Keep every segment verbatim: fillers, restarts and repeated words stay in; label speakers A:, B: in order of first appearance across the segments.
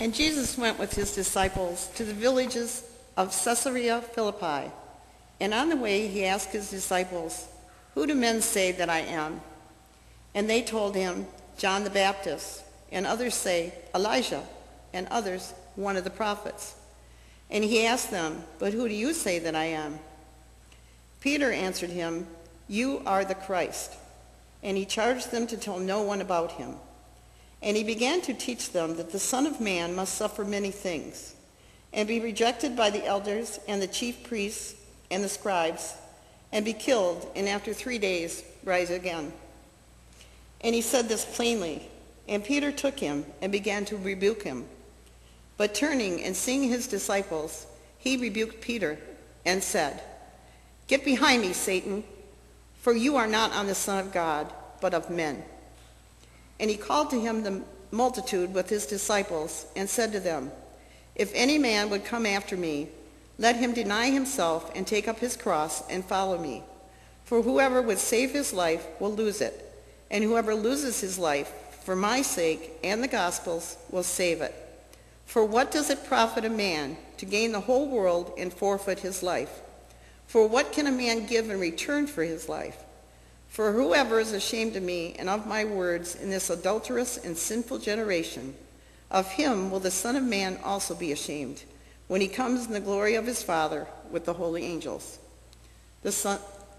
A: And Jesus went with his disciples to the villages of Caesarea Philippi. And on the way he asked his disciples, "Who do men say that I am?" And they told him, "John the Baptist, and others say Elijah, and others one of the prophets." And he asked them, "But who do you say that I am?" Peter answered him, "You are the Christ." And he charged them to tell no one about him. And he began to teach them that the Son of Man must suffer many things, and be rejected by the elders and the chief priests and the scribes, and be killed, and after three days rise again. And he said this plainly, and Peter took him and began to rebuke him. But turning and seeing his disciples, he rebuked Peter and said, "Get behind me, Satan, for you are not on the Son of God, but of men." And he called to him the multitude with his disciples and said to them, "If any man would come after me, let him deny himself and take up his cross and follow me. For whoever would save his life will lose it, and whoever loses his life for my sake and the gospel's will save it. For what does it profit a man to gain the whole world and forfeit his life? For what can a man give in return for his life? For whoever is ashamed of me and of my words in this adulterous and sinful generation, of him will the Son of Man also be ashamed, when he comes in the glory of his Father with the holy angels." The Son...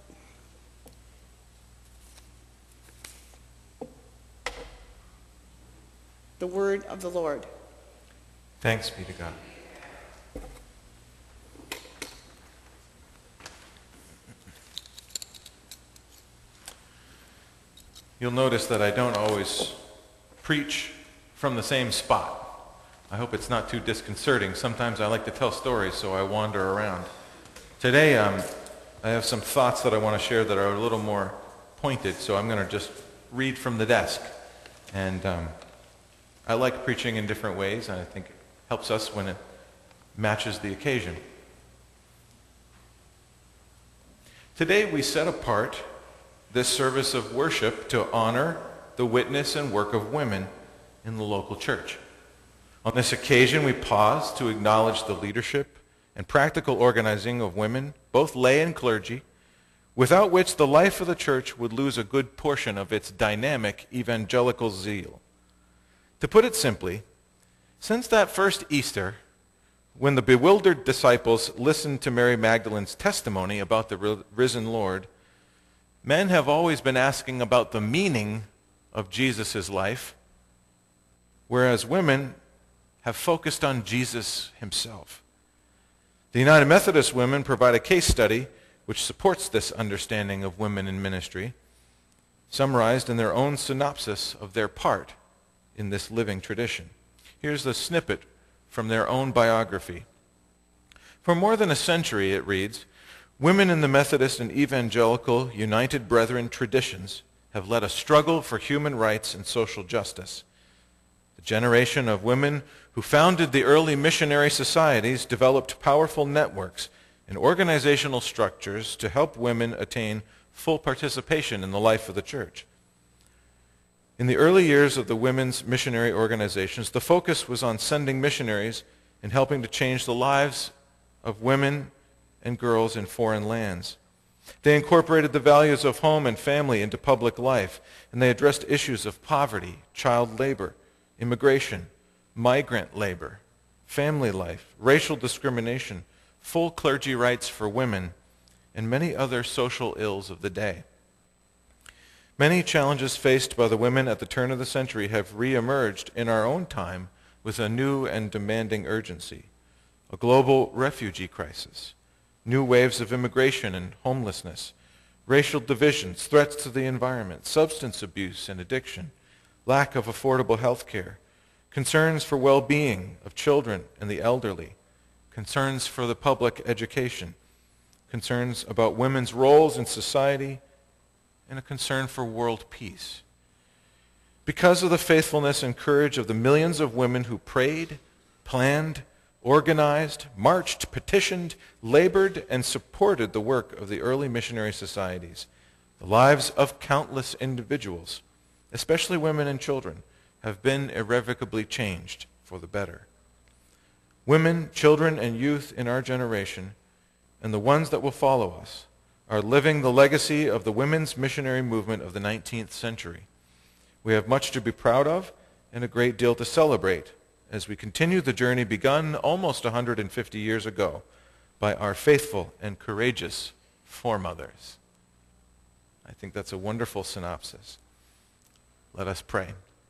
A: The word of the Lord.
B: Thanks be to God. You'll notice that I don't always preach from the same spot. I hope it's not too disconcerting. Sometimes I like to tell stories, so I wander around. Today, um, I have some thoughts that I want to share that are a little more pointed, so I'm going to just read from the desk. And um, I like preaching in different ways, and I think it helps us when it matches the occasion. Today, we set apart this service of worship to honor the witness and work of women in the local church. On this occasion, we pause to acknowledge the leadership and practical organizing of women, both lay and clergy, without which the life of the church would lose a good portion of its dynamic evangelical zeal. To put it simply, since that first Easter, when the bewildered disciples listened to Mary Magdalene's testimony about the risen Lord, men have always been asking about the meaning of Jesus' life, whereas women have focused on Jesus himself. The United Methodist women provide a case study which supports this understanding of women in ministry, summarized in their own synopsis of their part in this living tradition. Here's the snippet from their own biography. For more than a century, it reads, women in the Methodist and Evangelical United Brethren traditions have led a struggle for human rights and social justice. The generation of women who founded the early missionary societies developed powerful networks and organizational structures to help women attain full participation in the life of the church. In the early years of the women's missionary organizations, the focus was on sending missionaries and helping to change the lives of women and girls in foreign lands. They incorporated the values of home and family into public life, and they addressed issues of poverty, child labor, immigration, migrant labor, family life, racial discrimination, full clergy rights for women, and many other social ills of the day. Many challenges faced by the women at the turn of the century have re-emerged in our own time with a new and demanding urgency. A global refugee crisis, new waves of immigration and homelessness, racial divisions, threats to the environment, substance abuse and addiction, lack of affordable health care, concerns for well-being of children and the elderly, concerns for the public education, concerns about women's roles in society, and a concern for world peace. Because of the faithfulness and courage of the millions of women who prayed, planned, organized, marched, petitioned, labored, and supported the work of the early missionary societies, the lives of countless individuals, especially women and children, have been irrevocably changed for the better. Women, children, and youth in our generation, and the ones that will follow us, are living the legacy of the women's missionary movement of the nineteenth century. We have much to be proud of and a great deal to celebrate as we continue the journey begun almost one hundred fifty years ago by our faithful and courageous foremothers. I think that's a wonderful synopsis. Let us pray.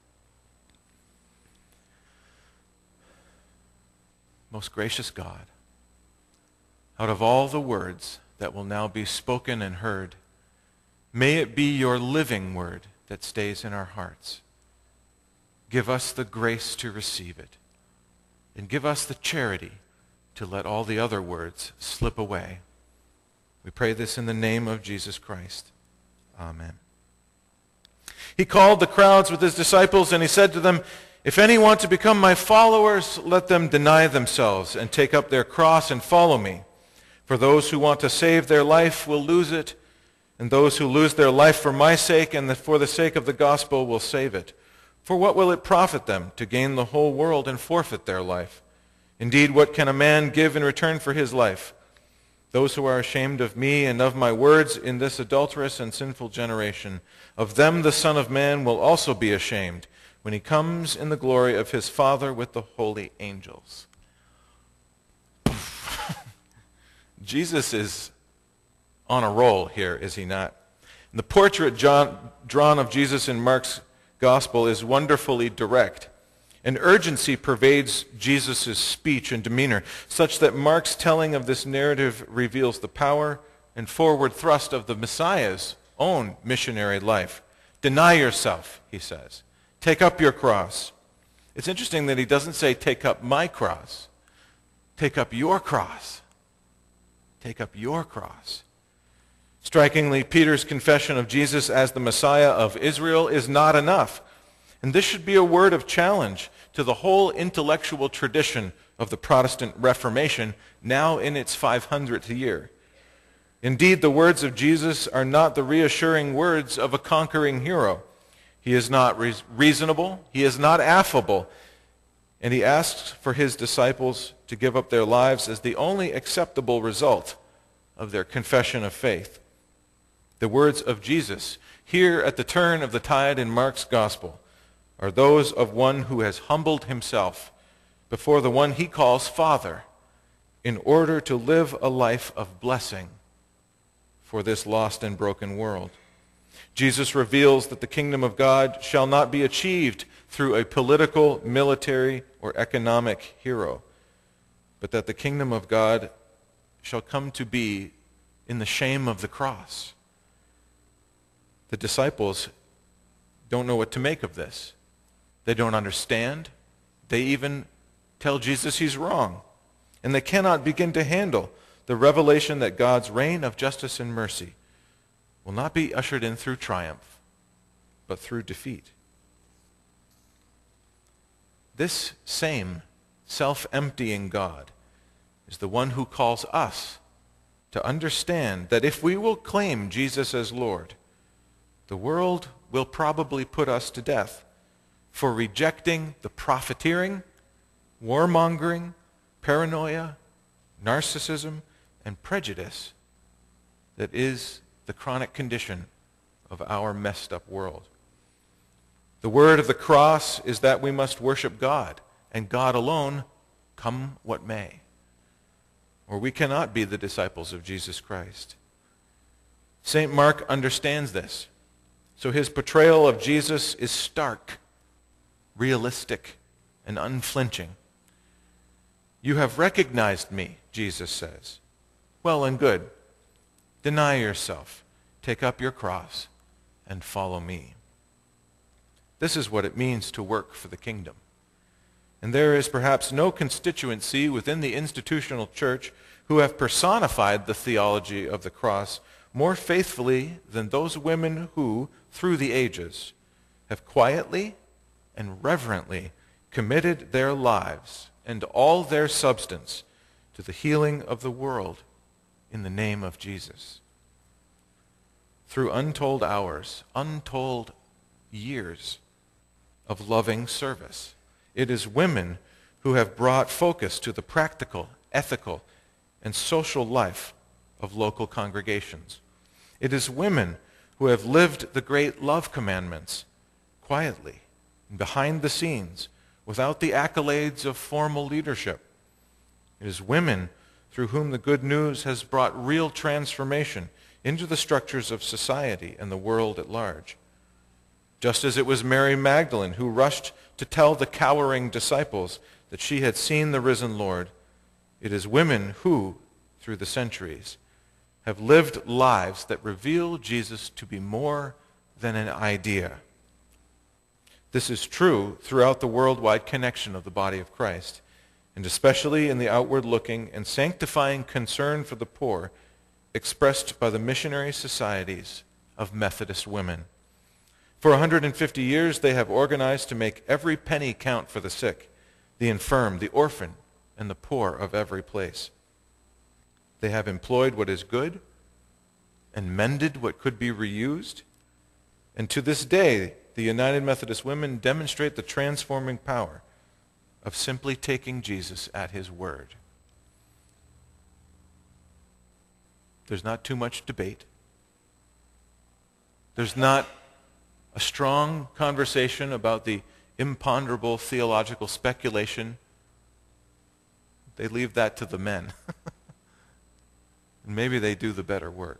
B: Most gracious God, out of all the words that will now be spoken and heard, may it be your living word that stays in our hearts. Give us the grace to receive it, and give us the charity to let all the other words slip away. We pray this in the name of Jesus Christ. Amen. He called the crowds with his disciples, and he said to them, "If any want to become my followers, let them deny themselves and take up their cross and follow me. For those who want to save their life will lose it, and those who lose their life for my sake and for the sake of the gospel will save it. For what will it profit them to gain the whole world and forfeit their life? Indeed, what can a man give in return for his life? Those who are ashamed of me and of my words in this adulterous and sinful generation, of them the Son of Man will also be ashamed when he comes in the glory of his Father with the holy angels." Jesus is on a roll here, is he not? And the portrait John, drawn of Jesus in Mark's gospel is wonderfully direct. An urgency pervades Jesus' speech and demeanor, such that Mark's telling of this narrative reveals the power and forward thrust of the Messiah's own missionary life. Deny yourself, he says. Take up your cross. It's interesting that he doesn't say, take up my cross. Take up your cross. Take up your cross. Strikingly, Peter's confession of Jesus as the Messiah of Israel is not enough. And this should be a word of challenge to the whole intellectual tradition of the Protestant Reformation, now in its five hundredth year. Indeed, the words of Jesus are not the reassuring words of a conquering hero. He is not re- reasonable, he is not affable, and he asks for his disciples to give up their lives as the only acceptable result of their confession of faith. The words of Jesus, here at the turn of the tide in Mark's gospel, are those of one who has humbled himself before the one he calls Father in order to live a life of blessing for this lost and broken world. Jesus reveals that the kingdom of God shall not be achieved through a political, military, or economic hero, but that the kingdom of God shall come to be in the shame of the cross. The disciples don't know what to make of this. They don't understand. They even tell Jesus he's wrong. And they cannot begin to handle the revelation that God's reign of justice and mercy will not be ushered in through triumph, but through defeat. This same self-emptying God is the one who calls us to understand that if we will claim Jesus as Lord, the world will probably put us to death for rejecting the profiteering, warmongering, paranoia, narcissism, and prejudice that is the chronic condition of our messed up world. The word of the cross is that we must worship God, and God alone, come what may. Or we cannot be the disciples of Jesus Christ. Saint Mark understands this. So his portrayal of Jesus is stark, realistic, and unflinching. You have recognized me, Jesus says. Well and good. Deny yourself, take up your cross, and follow me. This is what it means to work for the kingdom. And there is perhaps no constituency within the institutional church who have personified the theology of the cross more faithfully than those women who, through the ages, have quietly and reverently committed their lives and all their substance to the healing of the world in the name of Jesus. Through untold hours, untold years of loving service, it is women who have brought focus to the practical, ethical, and social life of local congregations. It is women who have lived the great love commandments quietly and behind the scenes without the accolades of formal leadership. It is women through whom the good news has brought real transformation into the structures of society and the world at large. Just as it was Mary Magdalene who rushed to tell the cowering disciples that she had seen the risen Lord, it is women who, through the centuries, have lived lives that reveal Jesus to be more than an idea. This is true throughout the worldwide connection of the body of Christ, and especially in the outward-looking and sanctifying concern for the poor expressed by the missionary societies of Methodist women. For one hundred fifty years, they have organized to make every penny count for the sick, the infirm, the orphan, and the poor of every place. They have employed what is good and mended what could be reused. And to this day, the United Methodist Women demonstrate the transforming power of simply taking Jesus at his word. There's not too much debate. There's not a strong conversation about the imponderable theological speculation. They leave that to the men. And maybe they do the better work.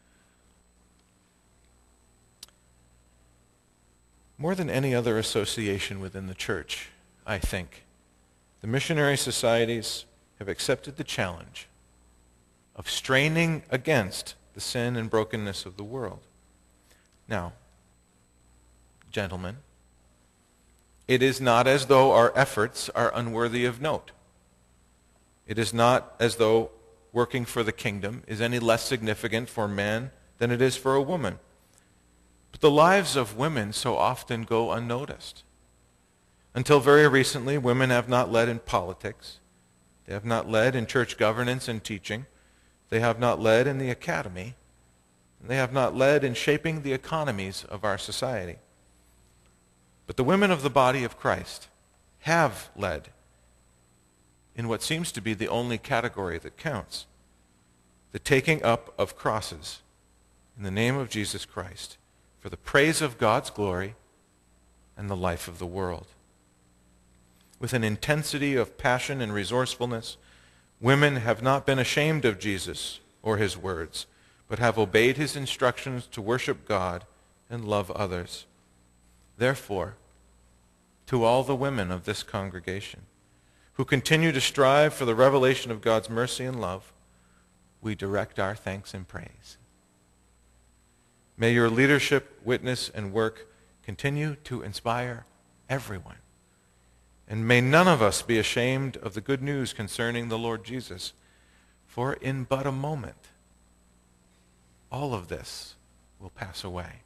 B: More than any other association within the church, I think, the missionary societies have accepted the challenge of straining against the sin and brokenness of the world. Now, gentlemen, it is not as though our efforts are unworthy of note. It is not as though working for the kingdom is any less significant for man than it is for a woman. But the lives of women so often go unnoticed. Until very recently, women have not led in politics. They have not led in church governance and teaching. They have not led in the academy. And they have not led in shaping the economies of our society. But the women of the body of Christ have led in what seems to be the only category that counts, the taking up of crosses in the name of Jesus Christ for the praise of God's glory and the life of the world. With an intensity of passion and resourcefulness, women have not been ashamed of Jesus or his words, but have obeyed his instructions to worship God and love others. Therefore, to all the women of this congregation who continue to strive for the revelation of God's mercy and love, we direct our thanks and praise. May your leadership, witness, and work continue to inspire everyone. And may none of us be ashamed of the good news concerning the Lord Jesus, for in but a moment, all of this will pass away.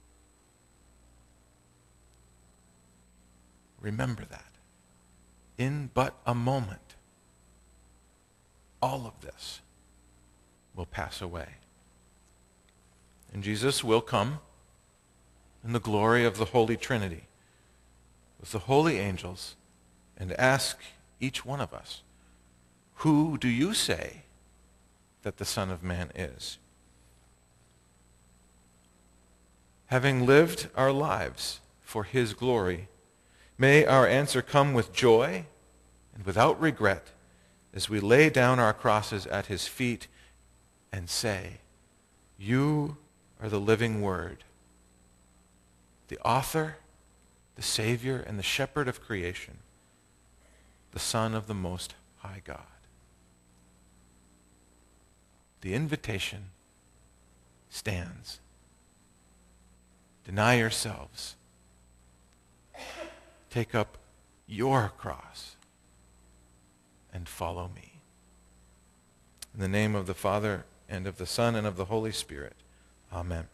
B: Remember that. In but a moment, all of this will pass away. And Jesus will come in the glory of the Holy Trinity with the holy angels and ask each one of us, who do you say that the Son of Man is? Having lived our lives for his glory, may our answer come with joy and without regret as we lay down our crosses at his feet and say, you are the living Word, the author, the Savior, and the shepherd of creation, the Son of the Most High God. The invitation stands. Deny yourselves. Take up your cross and follow me. In the name of the Father, and of the Son, and of the Holy Spirit. Amen.